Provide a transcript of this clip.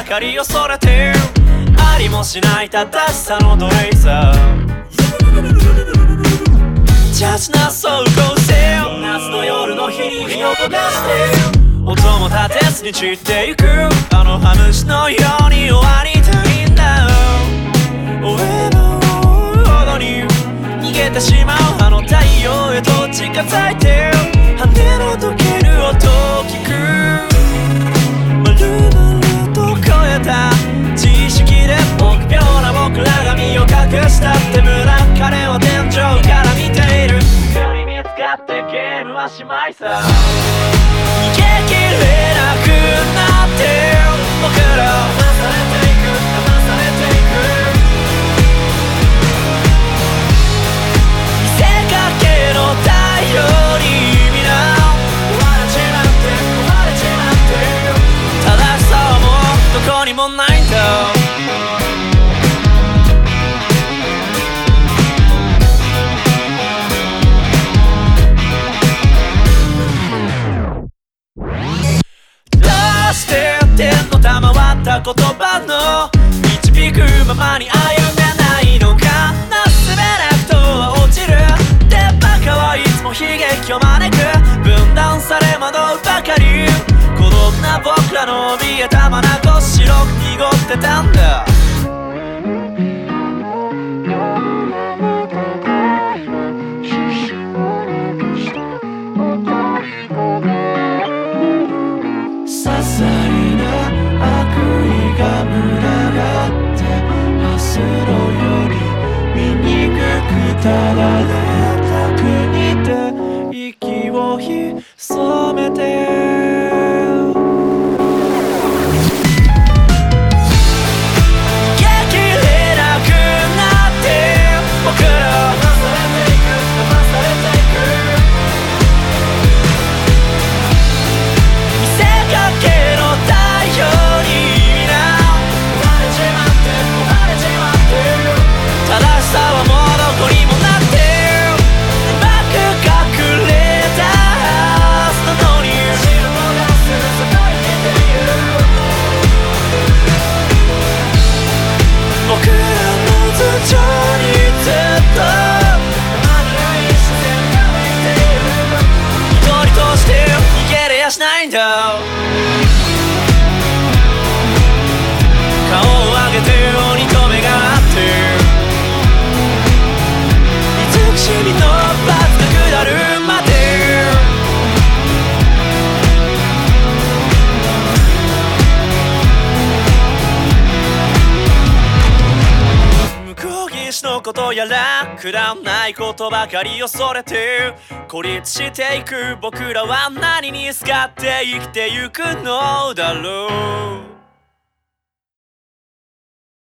かり恐れてありもしない正しさの奴隷さ雑な走行性夏の夜の日に火を焦がして音も立てずに散ってゆくあのハムシのように終わりたいんだ追えば追うほどに逃げてしまうあの太陽へと近づいて羽の溶ける音を聞く丸々と超えた自意識で臆病な僕らが身を隠したって村彼は天井から見ている光見つかってゲームはしまいさ逃げきれなくなって僕ら騙されていく騙されていく見せかけの太陽に皆追われちまって追われちまって正しさはもうどこにもないんだ天の賜った言葉の導くままに歩めないのかなすべなくとは落ちるでバカはいつも悲劇を招く分断され惑うばかり孤独な僕らの怯えた眼白く濁ってたんだただで国で息を潜めて逃げきれなくなって僕ら騙されていく騙されていく見せかけの太陽に皆追われちまって追われちまって正しさはもうどこにもなってうまく隠れたはずなのに後ろがすぐそこに出ている僕らの頭上にずっとまだない自然が見ている一人として逃げれやしないんだ顔を上げて鬼と目が合って君の罰が下るまで向こう岸のことやらくだらないことばかり恐れて孤立していく僕らは何にすがって生きてゆくのだろう